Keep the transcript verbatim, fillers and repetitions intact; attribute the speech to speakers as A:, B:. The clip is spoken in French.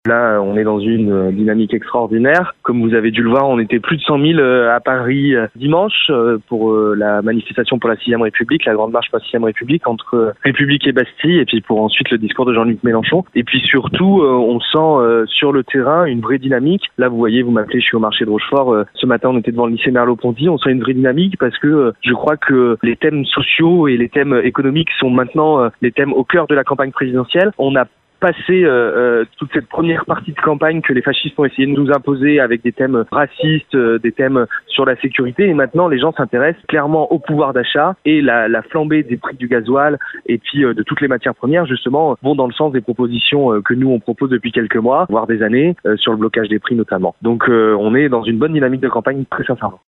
A: Là, on est dans une dynamique extraordinaire. Comme vous avez dû le voir, on était plus de cent mille à Paris dimanche pour la manifestation pour la sixième République, la grande marche pour la sixième République entre République et Bastille, et puis pour ensuite le discours de Jean-Luc Mélenchon. Et puis surtout, on sent sur le terrain une vraie dynamique. Là, vous voyez, vous m'appelez, je suis au marché de Rochefort. Ce matin, on était devant le lycée Merleau-Ponty. On sent une vraie dynamique parce que je crois que les thèmes sociaux et les thèmes économiques sont maintenant les thèmes au cœur de la campagne présidentielle. On a passé euh, euh, toute cette première partie de campagne que les fascistes ont essayé de nous imposer avec des thèmes racistes, euh, des thèmes sur la sécurité, et maintenant les gens s'intéressent clairement au pouvoir d'achat, et la, la flambée des prix du gasoil et puis euh, de toutes les matières premières justement vont dans le sens des propositions euh, que nous on propose depuis quelques mois, voire des années, euh, sur le blocage des prix notamment. Donc euh, on est dans une bonne dynamique de campagne, très sincèrement.